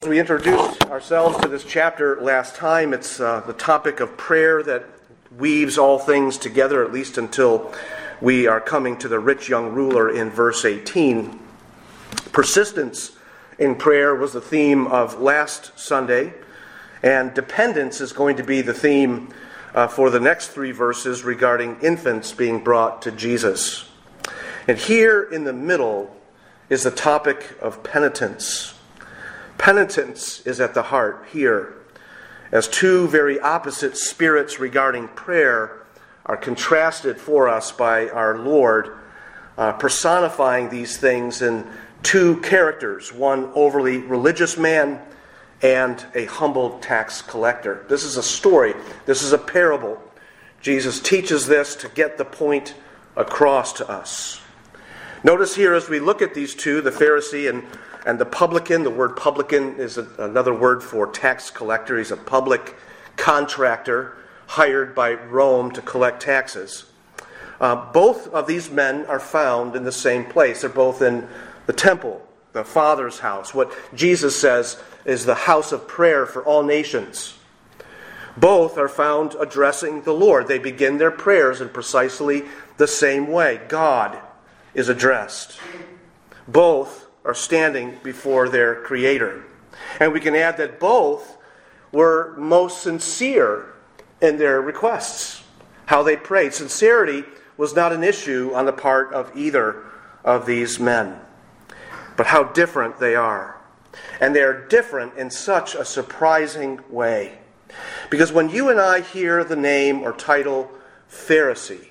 We introduced ourselves to this chapter last time. It's the topic of prayer that weaves all things together, at least until we are coming to the rich young ruler in verse 18. Persistence in prayer was the theme of last Sunday, and dependence is going to be the theme for the next three verses regarding infants being brought to Jesus. And here in the middle is the topic of penitence. Penitence is at the heart here, as two very opposite spirits regarding prayer are contrasted for us by our Lord, personifying these things in two characters, one overly religious man and a humble tax collector. This is a story. This is a parable. Jesus teaches this to get the point across to us. Notice here as we look at these two, the Pharisee and the publican. The word publican is another word for tax collector. He's a public contractor hired by Rome to collect taxes. Both of these men are found in the same place. They're both in the temple, the Father's house, what Jesus says is the house of prayer for all nations. Both are found addressing the Lord. They begin their prayers in precisely the same way. God is addressed. Both are standing before their Creator. And we can add that both were most sincere in their requests, how they prayed. Sincerity was not an issue on the part of either of these men. But how different they are. And they are different in such a surprising way. Because when you and I hear the name or title Pharisee,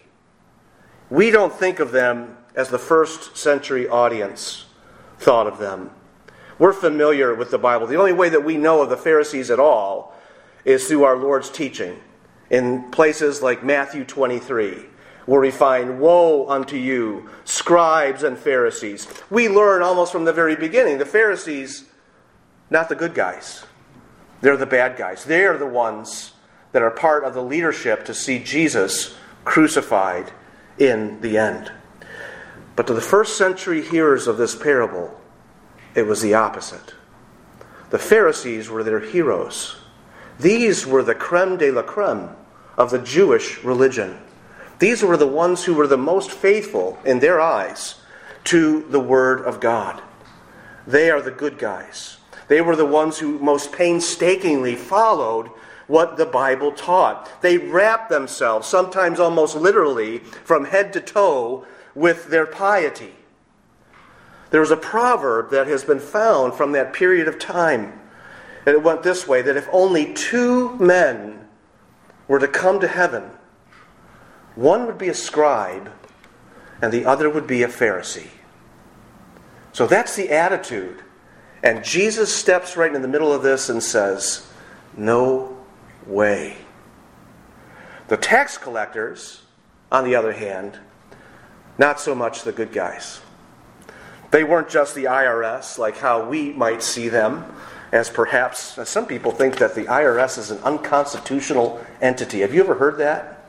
we don't think of them as the first century audience thought of them. We're familiar with the Bible. The only way that we know of the Pharisees at all is through our Lord's teaching in places like Matthew 23, where we find, "Woe unto you, scribes and Pharisees." We learn almost from the very beginning, the Pharisees, not the good guys. They're the bad guys. They are the ones that are part of the leadership to see Jesus crucified in the end. But to the first century hearers of this parable, it was the opposite. The Pharisees were their heroes. These were the creme de la creme of the Jewish religion. These were the ones who were the most faithful in their eyes to the Word of God. They are the good guys. They were the ones who most painstakingly followed what the Bible taught. They wrapped themselves, sometimes almost literally, from head to toe with their piety. There was a proverb that has been found from that period of time. And it went this way, that if only two men were to come to heaven, one would be a scribe and the other would be a Pharisee. So that's the attitude. And Jesus steps right in the middle of this and says, no way. The tax collectors, on the other hand, not so much the good guys. They weren't just the IRS, like how we might see them, as perhaps some people think that the IRS is an unconstitutional entity. Have you ever heard that?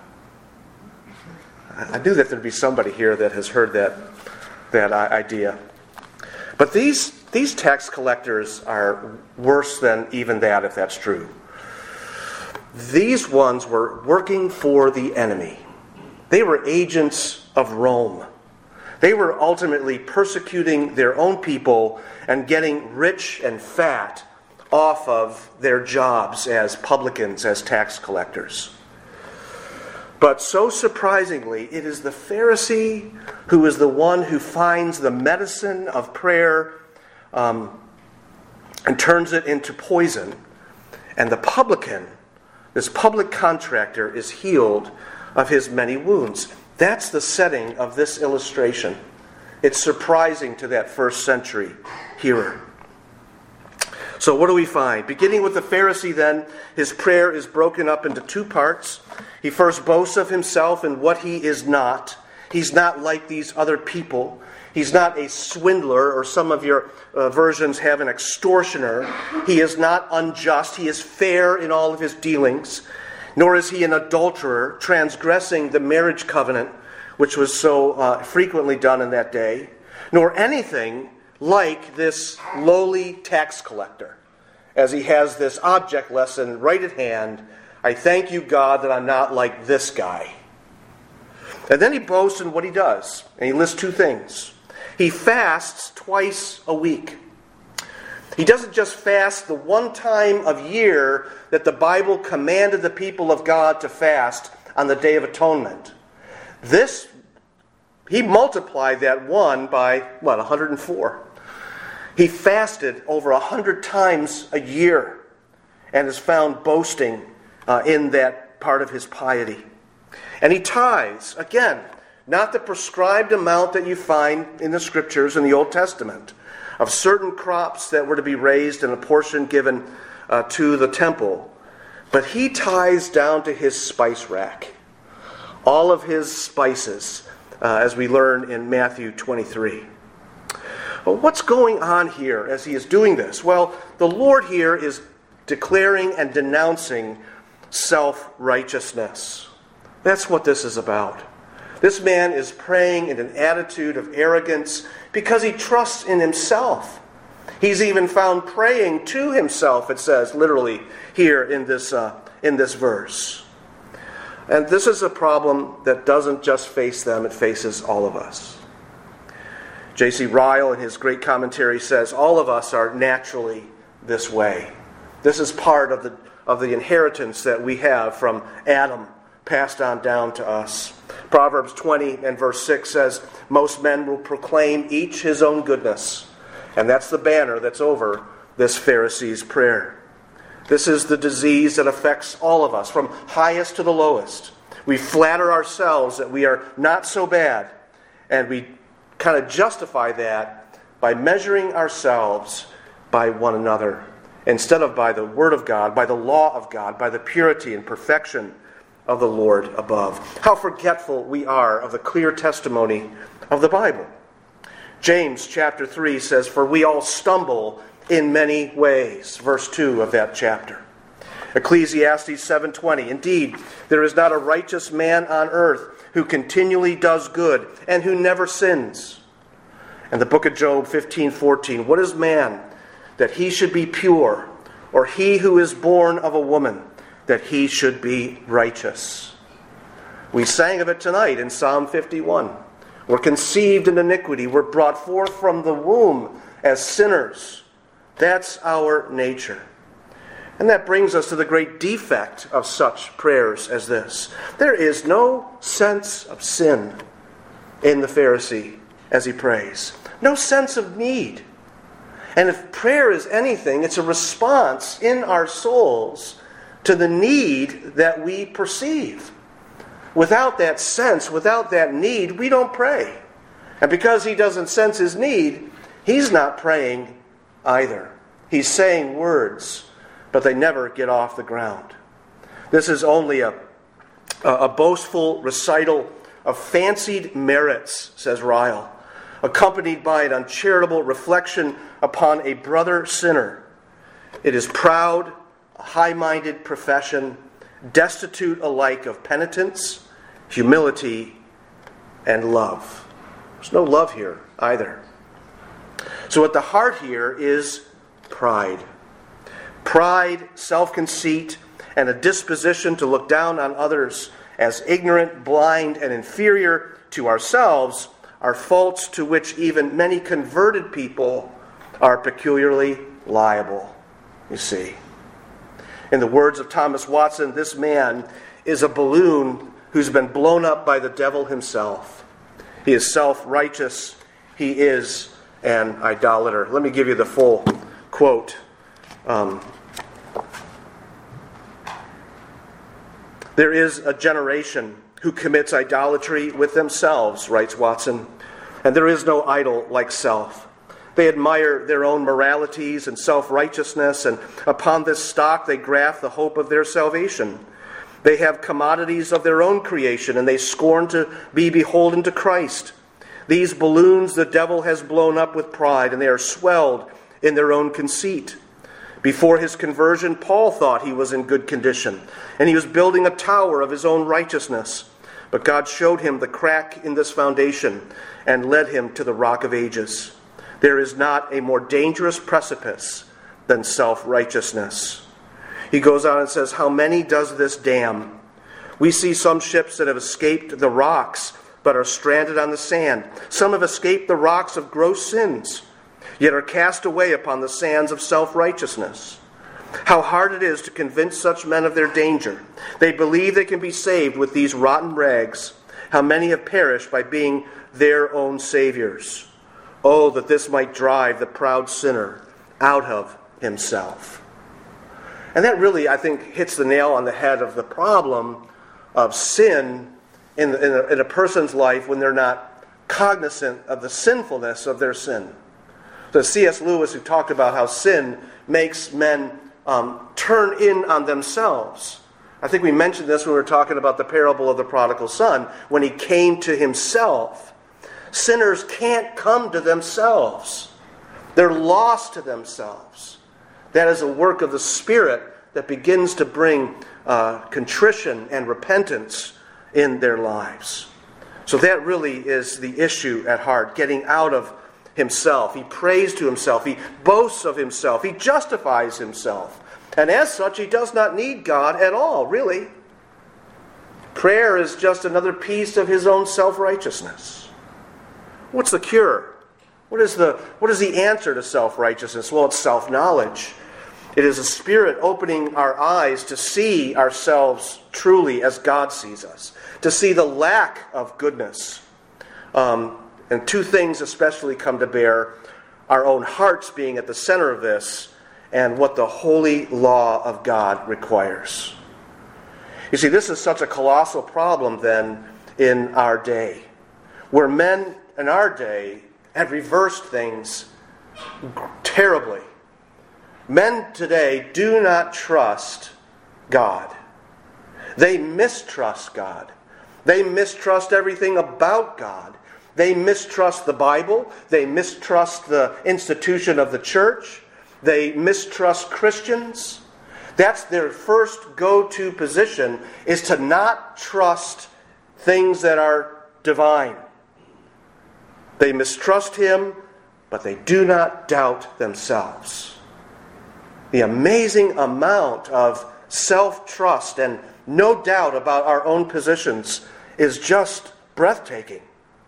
I knew that there'd be somebody here that has heard that idea. But these tax collectors are worse than even that, if that's true. These ones were working for the enemy. They were agents of Rome. They were ultimately persecuting their own people and getting rich and fat off of their jobs as publicans, as tax collectors. But so surprisingly, it is the Pharisee who is the one who finds the medicine of prayer and turns it into poison. And the publican, this public contractor, is healed of his many wounds. That's the setting of this illustration. It's surprising to that first century hearer. So what do we find? Beginning with the Pharisee then, his prayer is broken up into two parts. He first boasts of himself and what he is not. He's not like these other people. He's not a swindler, or some of your versions have an extortioner. He is not unjust. He is fair in all of his dealings. Nor is he an adulterer, transgressing the marriage covenant, which was so frequently done in that day. Nor anything like this lowly tax collector, as he has this object lesson right at hand. I thank you, God, that I'm not like this guy. And then he boasts in what he does. And he lists two things. He fasts twice a week. He doesn't just fast the one time of year that the Bible commanded the people of God to fast on the Day of Atonement. He multiplied that one by, 104. He fasted over 100 times a year and is found boasting in that part of his piety. And he tithes, again, not the prescribed amount that you find in the Scriptures in the Old Testament, of certain crops that were to be raised and a portion given to the temple. But he tithes down to his spice rack. All of his spices, as we learn in Matthew 23. Well, what's going on here as he is doing this? Well, the Lord here is declaring and denouncing self-righteousness. That's what this is about. This man is praying in an attitude of arrogance because he trusts in himself. He's even found praying to himself, it says literally here in this verse. And this is a problem that doesn't just face them, it faces all of us. J.C. Ryle, in his great commentary, says all of us are naturally this way. This is part of the inheritance that we have from Adam, passed on down to us. Proverbs 20 and verse 6 says, most men will proclaim each his own goodness. And that's the banner that's over this Pharisee's prayer. This is the disease that affects all of us, from highest to the lowest. We flatter ourselves that we are not so bad, and we kind of justify that by measuring ourselves by one another, instead of by the Word of God, by the law of God, by the purity and perfection of the Lord above. How forgetful we are of the clear testimony of the Bible. James chapter 3 says, for we all stumble in many ways. Verse 2 of that chapter. Ecclesiastes 7:20, indeed, there is not a righteous man on earth who continually does good and who never sins. And the book of Job 15:14, what is man that he should be pure, or he who is born of a woman that he should be righteous? We sang of it tonight in Psalm 51. We're conceived in iniquity. We're brought forth from the womb as sinners. That's our nature. And that brings us to the great defect of such prayers as this. There is no sense of sin in the Pharisee as he prays. No sense of need. And if prayer is anything, it's a response in our souls to the need that we perceive. Without that sense, without that need, we don't pray. And because he doesn't sense his need, he's not praying either. He's saying words, but they never get off the ground. This is only a boastful recital of fancied merits, says Ryle, accompanied by an uncharitable reflection upon a brother sinner. It is proud, a high-minded profession, destitute alike of penitence, humility, and love. There's no love here either. So at the heart here is pride. Pride, self-conceit, and a disposition to look down on others as ignorant, blind, and inferior to ourselves are faults to which even many converted people are peculiarly liable, you see. In the words of Thomas Watson, this man is a balloon who's been blown up by the devil himself. He is self-righteous. He is an idolater. Let me give you the full quote. There is a generation who commits idolatry with themselves, writes Watson, and there is no idol like self. They admire their own moralities and self-righteousness, and upon this stock they graft the hope of their salvation. They have commodities of their own creation, and they scorn to be beholden to Christ. These balloons the devil has blown up with pride, and they are swelled in their own conceit. Before his conversion, Paul thought he was in good condition, and he was building a tower of his own righteousness. But God showed him the crack in this foundation and led him to the rock of ages. There is not a more dangerous precipice than self-righteousness. He goes on and says, how many does this damn? We see some ships that have escaped the rocks, but are stranded on the sand. Some have escaped the rocks of gross sins, yet are cast away upon the sands of self-righteousness. How hard it is to convince such men of their danger. They believe they can be saved with these rotten rags. How many have perished by being their own saviors. Oh, that this might drive the proud sinner out of himself. And that really, I think, hits the nail on the head of the problem of sin in a person's life when they're not cognizant of the sinfulness of their sin. So C.S. Lewis, who talked about how sin makes men turn in on themselves. I think we mentioned this when we were talking about the parable of the prodigal son. When he came to himself, sinners can't come to themselves. They're lost to themselves. That is a work of the Spirit that begins to bring contrition and repentance in their lives. So that really is the issue at heart, getting out of himself. He prays to himself. He boasts of himself. He justifies himself. And as such, he does not need God at all, really. Prayer is just another piece of his own self-righteousness. What's the cure? What is the answer to self-righteousness? Well, it's self-knowledge. It is a Spirit opening our eyes to see ourselves truly as God sees us, to see the lack of goodness. And two things especially come to bear, our own hearts being at the center of this, and what the holy law of God requires. You see, this is such a colossal problem then in our day, where men in our day have reversed things terribly. Men today do not trust God. They mistrust God. They mistrust everything about God. They mistrust the Bible. They mistrust the institution of the church. They mistrust Christians. That's their first go-to position, is to not trust things that are divine. They mistrust Him, but they do not doubt themselves. The amazing amount of self-trust and no doubt about our own positions is just breathtaking.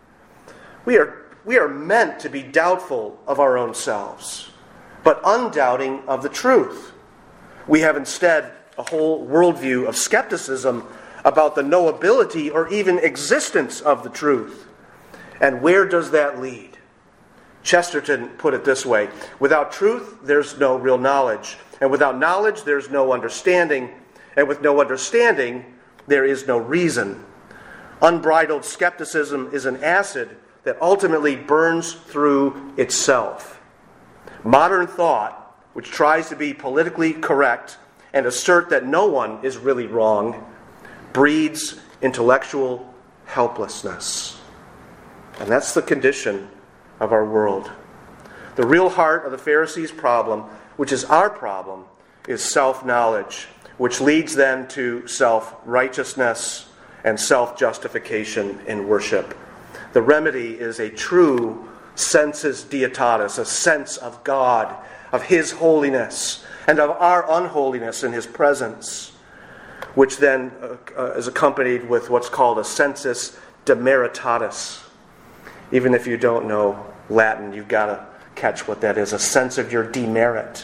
We are meant to be doubtful of our own selves, but undoubting of the truth. We have instead a whole worldview of skepticism about the knowability or even existence of the truth. And where does that lead? Chesterton put it this way: without truth, there's no real knowledge. And without knowledge, there's no understanding. And with no understanding, there is no reason. Unbridled skepticism is an acid that ultimately burns through itself. Modern thought, which tries to be politically correct and assert that no one is really wrong, breeds intellectual helplessness. And that's the condition of our world. The real heart of the Pharisees' problem, which is our problem, is self-knowledge, which leads then to self-righteousness and self-justification in worship. The remedy is a true sensus dietatis, a sense of God, of His holiness, and of our unholiness in His presence, which then is accompanied with what's called a sensus demeritatis. Even if you don't know Latin, you've got to catch what that is, a sense of your demerit.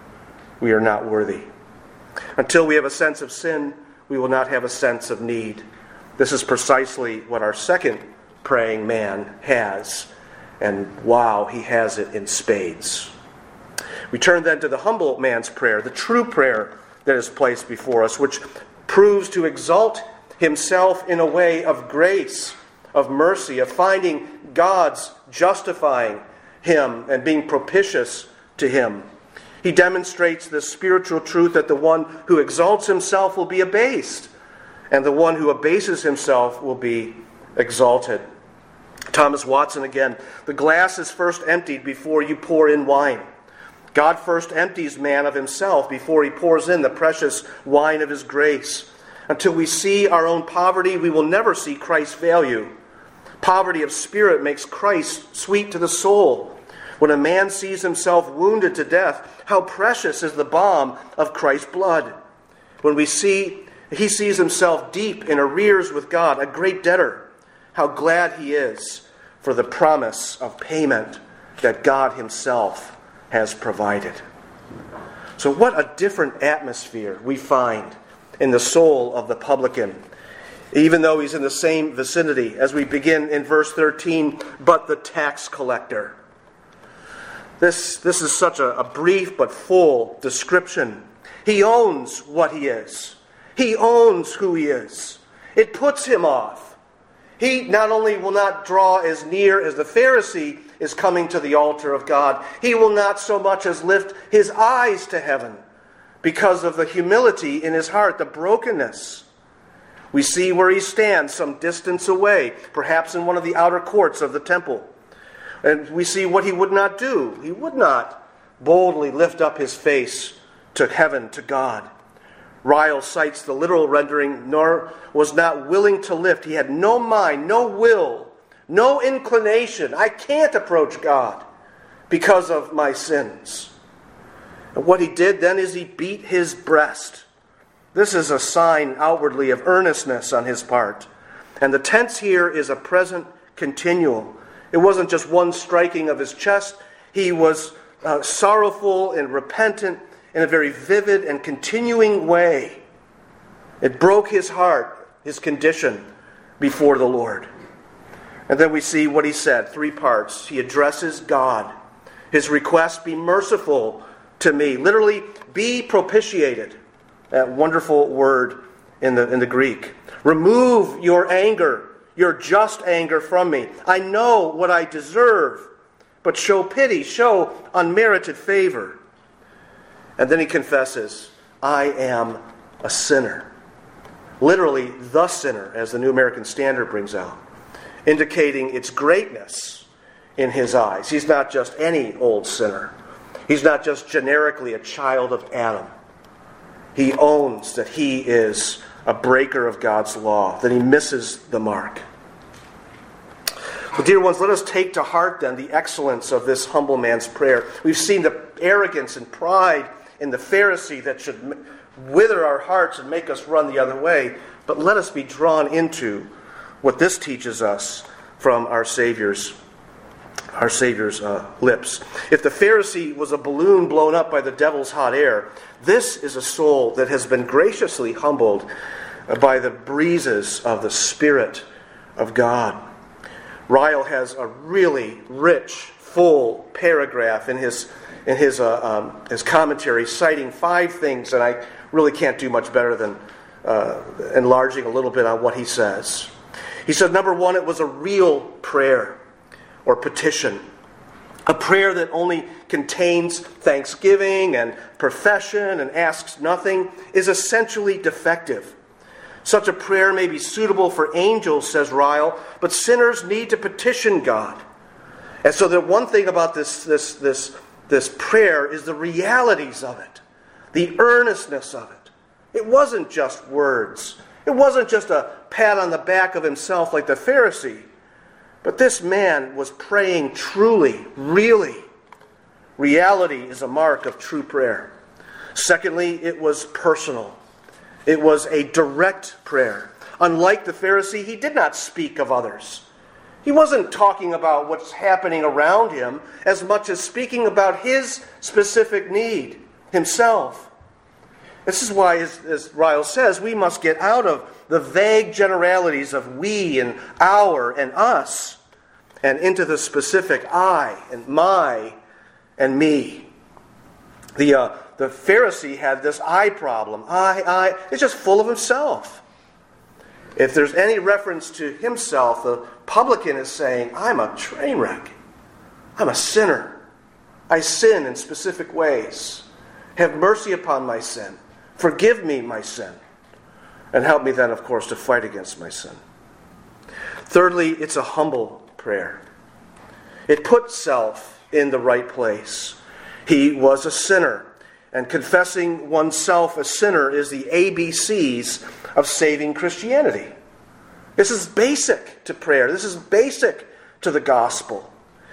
We are not worthy. Until we have a sense of sin, we will not have a sense of need. This is precisely what our second praying man has. And wow, he has it in spades. We turn then to the humble man's prayer, the true prayer that is placed before us, which proves to exalt himself in a way of grace, of mercy, of finding God's justifying him and being propitious to him. He demonstrates the spiritual truth that the one who exalts himself will be abased, and the one who abases himself will be exalted. Thomas Watson again: the glass is first emptied before you pour in wine. God first empties man of himself before He pours in the precious wine of His grace. Until we see our own poverty, we will never see Christ's value. Poverty of spirit makes Christ sweet to the soul. When a man sees himself wounded to death, how precious is the balm of Christ's blood. When he sees himself deep in arrears with God, a great debtor, how glad he is for the promise of payment that God himself has provided. So what a different atmosphere we find in the soul of the publican, even though he's in the same vicinity as we begin in verse 13, but the tax collector. This is such a brief but full description. He owns what he is. He owns who he is. It puts him off. He not only will not draw as near as the Pharisee is coming to the altar of God, he will not so much as lift his eyes to heaven because of the humility in his heart, the brokenness. We see where he stands some distance away, perhaps in one of the outer courts of the temple. And we see what he would not do. He would not boldly lift up his face to heaven, to God. Ryle cites the literal rendering, nor was not willing to lift. He had no mind, no will, no inclination. I can't approach God because of my sins. And what he did then is he beat his breast. This is a sign outwardly of earnestness on his part. And the tense here is a present continual. It wasn't just one striking of his chest. He was sorrowful and repentant in a very vivid and continuing way. It broke his heart, his condition before the Lord. And then we see what he said, 3 parts. He addresses God. His request, be merciful to me. Literally, be propitiated. That wonderful word in the Greek. Remove your anger, your just anger from me. I know what I deserve, but show pity, show unmerited favor. And then he confesses, I am a sinner. Literally, the sinner, as the New American Standard brings out, indicating its greatness in his eyes. He's not just any old sinner. He's not just generically a child of Adam. He owns that he is a breaker of God's law, that he misses the mark. Well, dear ones, let us take to heart then the excellence of this humble man's prayer. We've seen the arrogance and pride in the Pharisee that should wither our hearts and make us run the other way. But let us be drawn into what this teaches us from our Savior's lips. If the Pharisee was a balloon blown up by the devil's hot air, this is a soul that has been graciously humbled by the breezes of the Spirit of God. Ryle has a really rich, full paragraph in his commentary, citing 5 things, and I really can't do much better than enlarging a little bit on what he says. He said, number 1, it was a real prayer or petition. A prayer that only contains thanksgiving and profession and asks nothing is essentially defective. Such a prayer may be suitable for angels, says Ryle, but sinners need to petition God. And so the one thing about this prayer is the realities of it, the earnestness of it. It wasn't just words. It wasn't just a pat on the back of himself like the Pharisee. But this man was praying truly, really. Reality is a mark of true prayer. Secondly, it was personal. It was a direct prayer. Unlike the Pharisee, he did not speak of others. He wasn't talking about what's happening around him as much as speaking about his specific need, himself. This is why, as Ryle says, we must get out of the vague generalities of we and our and us and into the specific I and my and me. The Pharisee had this I problem. I. It's just full of himself. If there's any reference to himself, the publican is saying, I'm a train wreck. I'm a sinner. I sin in specific ways. Have mercy upon my sin. Forgive me my sin. And help me then, of course, to fight against my sin. Thirdly, it's a humble prayer. It puts self in the right place. He was a sinner. And confessing oneself a sinner is the ABCs of saving Christianity. This is basic to prayer. This is basic to the gospel.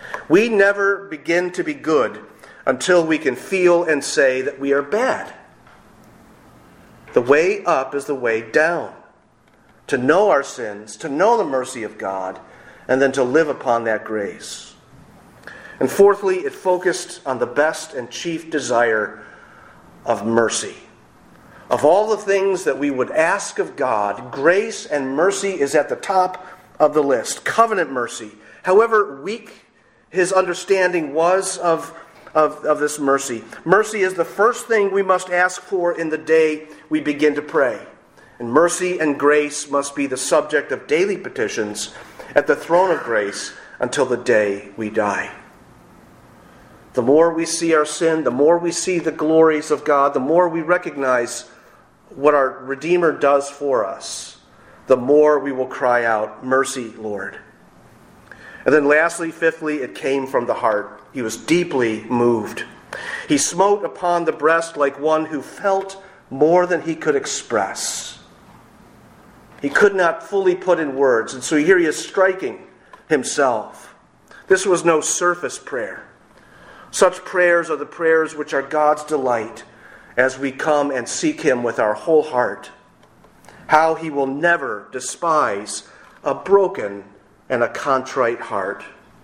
We never begin to be good until we can feel and say that we are bad. The way up is the way down. To know our sins, to know the mercy of God, and then to live upon that grace. And fourthly, it focused on the best and chief desire of mercy. Of all the things that we would ask of God, grace and mercy is at the top of the list. Covenant mercy. However weak his understanding was of this mercy. Mercy is the first thing we must ask for in the day we begin to pray. And mercy and grace must be the subject of daily petitions at the throne of grace until the day we die. The more we see our sin, the more we see the glories of God, the more we recognize what our Redeemer does for us, the more we will cry out, "Mercy, Lord." And then lastly, fifthly, it came from the heart. He was deeply moved. He smote upon the breast like one who felt more than he could express. He could not fully put in words, and so here he is striking himself. This was no surface prayer. Such prayers are the prayers which are God's delight as we come and seek him with our whole heart. How he will never despise a broken and a contrite heart.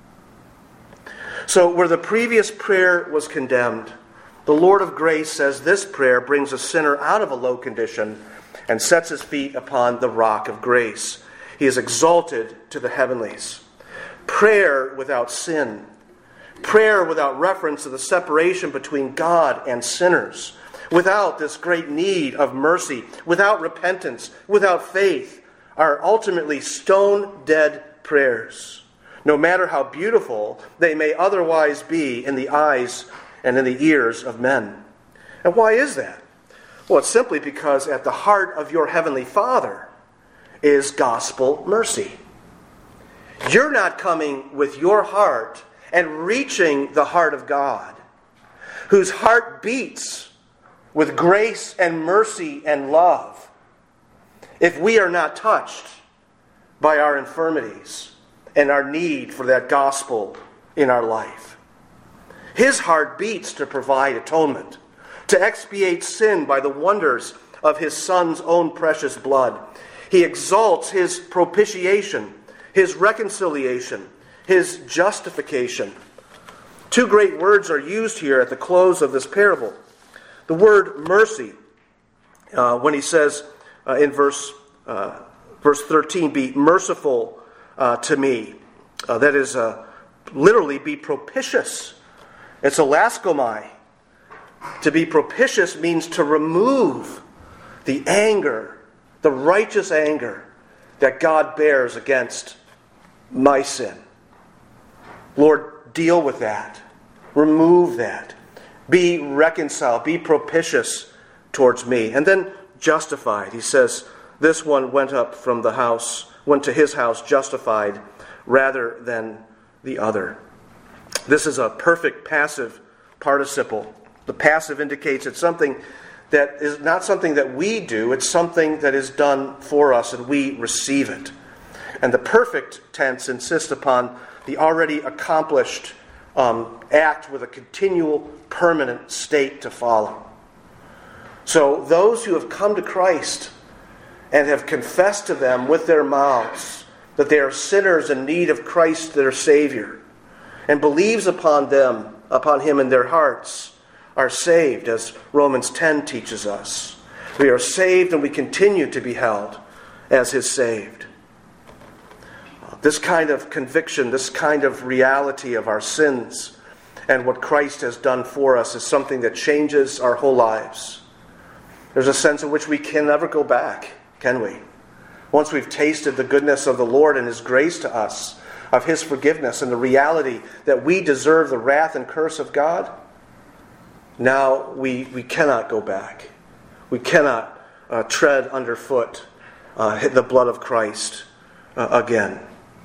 So where the previous prayer was condemned, the Lord of grace says this prayer brings a sinner out of a low condition and sets his feet upon the rock of grace. He is exalted to the heavenlies. Prayer without sin. Prayer without reference to the separation between God and sinners. Without this great need of mercy. Without repentance. Without faith. Are ultimately stone-dead prayers. No matter how beautiful they may otherwise be in the eyes and in the ears of men. And why is that? Well, it's simply because at the heart of your heavenly Father is gospel mercy. You're not coming with your heart and reaching the heart of God, whose heart beats with grace and mercy and love, if we are not touched by our infirmities and our need for that gospel in our life. His heart beats to provide atonement, to expiate sin by the wonders of his Son's own precious blood. He exalts his propitiation, his reconciliation, his justification. Two great words are used here at the close of this parable. The word mercy, when he says in verse 13, be merciful to me. That is literally be propitious. It's elaskomai. To be propitious means to remove the anger, the righteous anger that God bears against my sin. Lord, deal with that. Remove that. Be reconciled. Be propitious towards me. And then justified. He says, this one went up from the house, went to his house justified rather than the other. This is a perfect passive participle. The passive indicates it's something that is not something that we do, it's something that is done for us and we receive it. And the perfect tense insists upon the already accomplished act with a continual, permanent state to follow. So those who have come to Christ and have confessed to them with their mouths that they are sinners in need of Christ their Savior, and believes upon him in their hearts, are saved, as Romans 10 teaches us. We are saved and we continue to be held as his saved. This kind of conviction, this kind of reality of our sins and what Christ has done for us is something that changes our whole lives. There's a sense in which we can never go back, can we? Once we've tasted the goodness of the Lord and his grace to us, of his forgiveness and the reality that we deserve the wrath and curse of God, now we cannot go back. We cannot tread underfoot the blood of Christ again.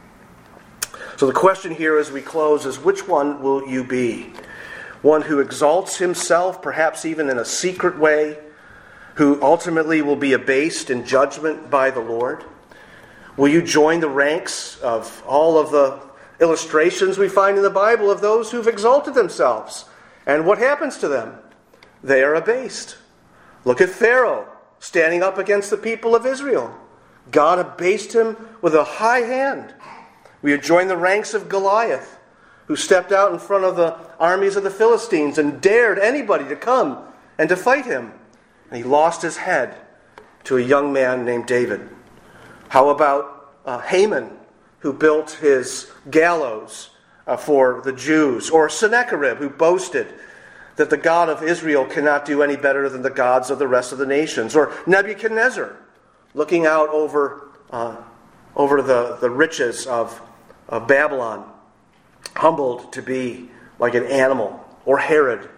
So the question here as we close is, which one will you be? One who exalts himself, perhaps even in a secret way, who ultimately will be abased in judgment by the Lord? Will you join the ranks of all of the illustrations we find in the Bible of those who've exalted themselves. And what happens to them? They are abased. Look at Pharaoh standing up against the people of Israel. God abased him with a high hand. We join the ranks of Goliath, who stepped out in front of the armies of the Philistines and dared anybody to come and to fight him. And he lost his head to a young man named David. How about Haman, who built his gallows for the Jews? Or Sennacherib, who boasted that the God of Israel cannot do any better than the gods of the rest of the nations? Or Nebuchadnezzar, looking out over the riches of Babylon, humbled to be like an animal. Or Herod,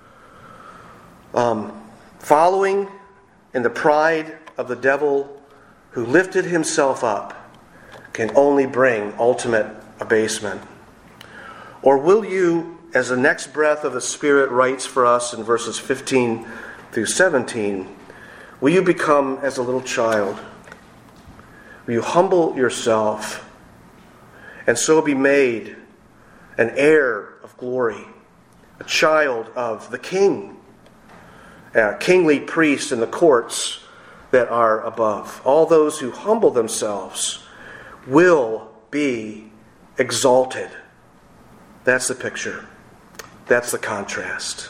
following in the pride of the devil, who lifted himself up, can only bring ultimate abasement. Or will you, as the next breath of the Spirit writes for us in verses 15 through 17, will you become as a little child? Will you humble yourself and so be made an heir of glory, a child of the King, a kingly priest in the courts that are above? All those who humble themselves will be exalted. That's the picture. That's the contrast.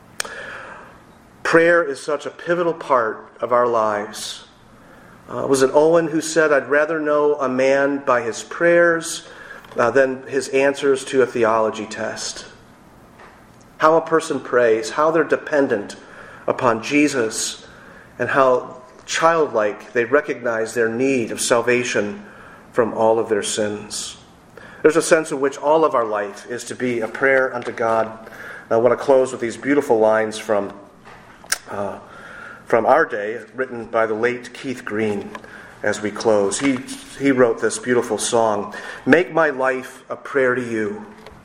Prayer is such a pivotal part of our lives. Was it Owen who said, "I'd rather know a man by his prayers than his answers to a theology test"? How a person prays, how they're dependent upon Jesus, and how childlike they recognize their need of salvation from all of their sins. There's a sense in which all of our life is to be a prayer unto God. I want to close with these beautiful lines from our day, written by the late Keith Green as we close. He wrote this beautiful song. "Make my life a prayer to you.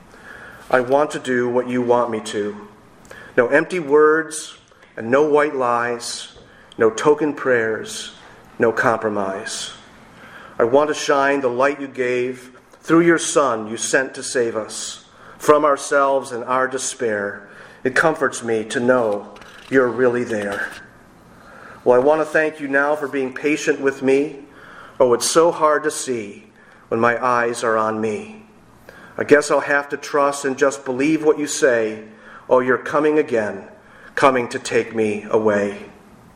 I want to do what you want me to. No empty words and no white lies, no token prayers, no compromise. I want to shine the light you gave through your Son you sent to save us from ourselves and our despair. It comforts me to know you're really there. Well, I want to thank you now for being patient with me. Oh, it's so hard to see when my eyes are on me. I guess I'll have to trust and just believe what you say. Oh, you're coming again, coming to take me away.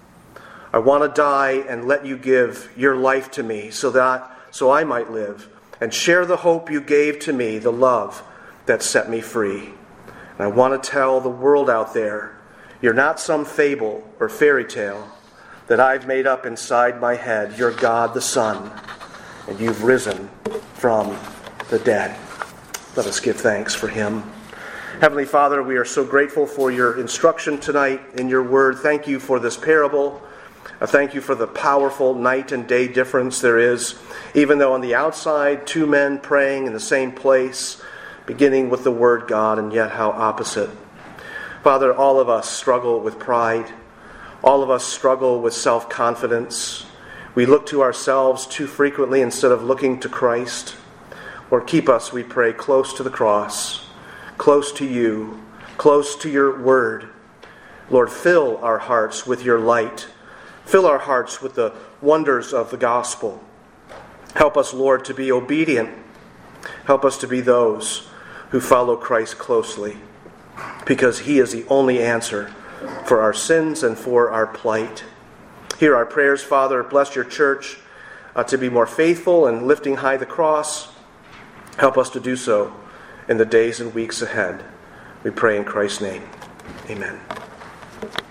I want to die and let you give your life to me so I might live and share the hope you gave to me, the love that set me free. And I want to tell the world out there, you're not some fable or fairy tale that I've made up inside my head. You're God the Son, and you've risen from the dead." Let us give thanks for him. Heavenly Father, we are so grateful for your instruction tonight in your word. Thank you for this parable. I thank you for the powerful night and day difference there is, even though on the outside, two men praying in the same place, beginning with the word God, and yet how opposite. Father, all of us struggle with pride. All of us struggle with self-confidence. We look to ourselves too frequently instead of looking to Christ. Lord, keep us, we pray, close to the cross, close to you, close to your word. Lord, fill our hearts with your light. Fill our hearts with the wonders of the gospel. Help us, Lord, to be obedient. Help us to be those who follow Christ closely, because he is the only answer for our sins and for our plight. Hear our prayers, Father. Bless your church to be more faithful in lifting high the cross. Help us to do so in the days and weeks ahead. We pray in Christ's name. Amen.